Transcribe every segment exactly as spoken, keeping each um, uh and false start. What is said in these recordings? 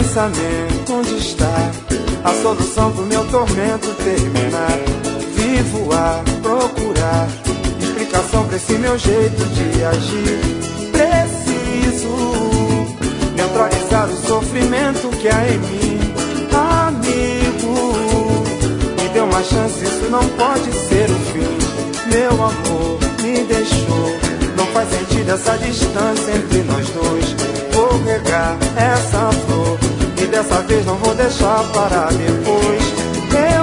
Pensamento, onde está a solução pro meu tormento terminar? Vivo a procurar explicação pra esse meu jeito de agir. Preciso neutralizar o sofrimento que há em mim. Amigo, me dê uma chance, isso não pode ser o fim. Meu amor me deixou, não faz sentido essa distância entre nós dois. Vou regar essa flor e dessa vez não vou deixar para depois. Eu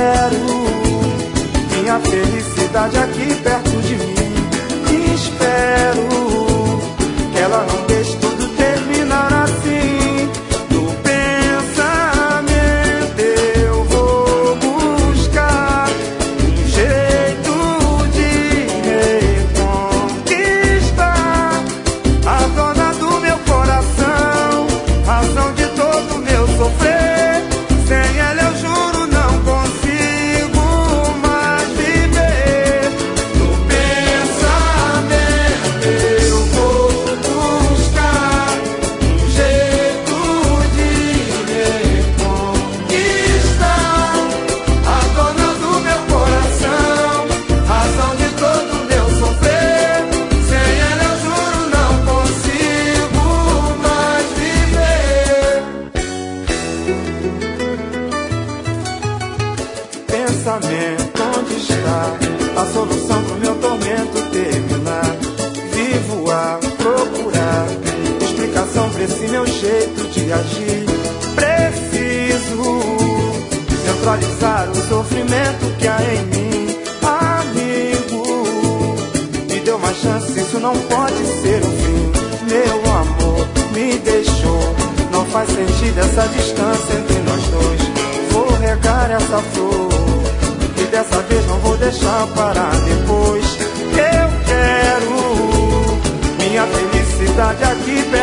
quero minha felicidade aqui perto de mim. Espero que ela não deixe tudo terminar assim. No pensamento eu vou buscar um jeito de reconquistar a dona do meu coração, razão de todo meu sofrer. Sem ela eu juro não consigo mais viver. No pensamento eu vou buscar um jeito de reconquistar a dona do meu coração, razão de todo meu sofrer. Sem ela eu juro não consigo mais viver. Pensamento, onde está a solução pro meu tormento terminar? Vivo a procurar explicação pra esse meu jeito de agir. Preciso neutralizar o sofrimento que há em mim. Amigo, me dê uma chance, isso não pode ser o fim. Meu amor me deixou, não faz sentido essa distância entre nós dois. Vou regar essa flor e dessa vez não vou deixar para depois. Eu quero minha felicidade aqui